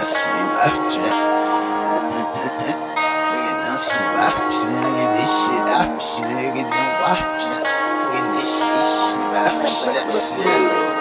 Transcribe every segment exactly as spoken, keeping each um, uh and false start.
sleep after that. We get no sleep after that. Get this shit after that. Get no after that. Get this shit sleep after that.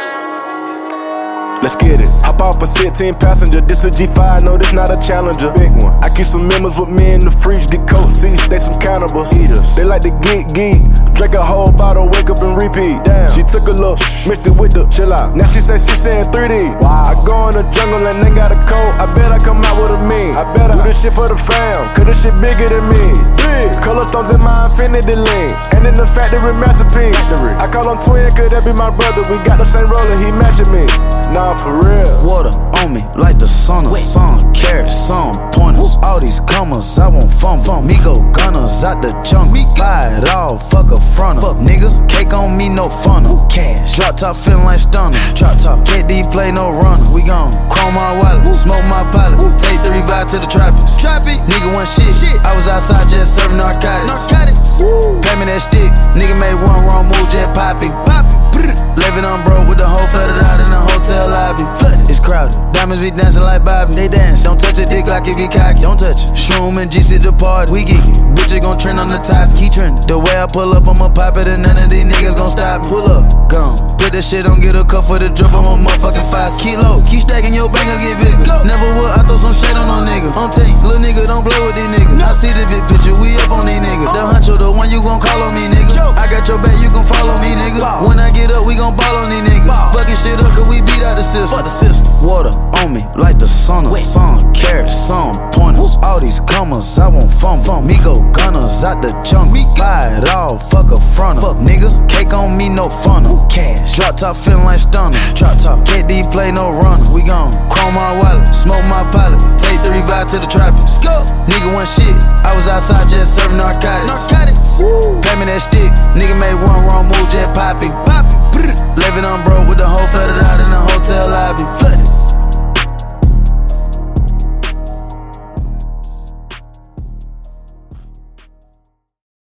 Let's get it. Hop off a sixteen passenger. This a G five, no, this not a Challenger. Big one. I keep some members with me in the fridge. The coat seats, they some cannibals. Eaters. They like to geek, geek. Drink a whole bottle, wake up and repeat. Damn. She took a look, mixed it with the chill out. Now she say she saying three D. Wow. I go in the jungle and they got a coat. I bet I come out with a mean. I bet I do this shit for the fam, cause this shit bigger than me. Big. Color stones in my infinity link. And in the factory masterpiece. Factory. I call him twin, cause that be my brother. We got the same roller, he matching me. Nah, for real. Water on me like the sun. Sun carrots, some pointers. All these commas, I want fun. fun. Me go gunners out the jungle. Buy it all, fuck a fronter. Fuck nigga, cake on me, no funnel. Cash. Drop top feeling like stunner. Drop top. K D play no runner. We gon' chrome my wallet, smoke my pilot. Take the revive to the tropics. Tropic. Nigga want shit. shit. I was outside just serving narcotics. Narcotics. Pay me that stick. Nigga made one wrong move, just popping. Popping. Living on broke with the whole flooded out in the hotel lobby. Flooded. It's crowded. Diamonds be dancing like Bobby. They dance. Don't touch a dick like it be cocky. Don't touch it. Shroom and G C the party. We geeky. Bitches gon' trend on the top. Keep trending. The way I pull up, I'ma pop it and none of these niggas gon' stop me. Pull up. Gone. Put that shit on, get a cup for the drip. I'm a motherfucking five. Keep low. Keep stacking your bank, get bigger. Go. Never would. I throw some shade on no nigga. On tape. Little nigga, don't play with these niggas. No. I see the big picture. We up on these niggas. Oh. The huncho, the one you gon' call on me, nigga. Yo. I got your back, you gon' follow me, nigga. Ball. When I get up, we gon' ball on these niggas. Ball. Fucking shit up, cause we beat out the system. Fuck the system. Water on me like the sun. Sun carrots, some pointers. All these commas, I want fun. fun. Me go gunners out the jungle. Buy it all, fuck a fronter. Fuck nigga, cake on me, no funnel. Cash. Drop top feeling like stunner. Drop top. K D play no runner. We gon' chrome my wallet, smoke my pilot. Take the revive to the tropics. Go. Nigga want shit. I was outside just serving narcotics. Narcotics. Woo. Pay me that stick. Nigga made one wrong move, just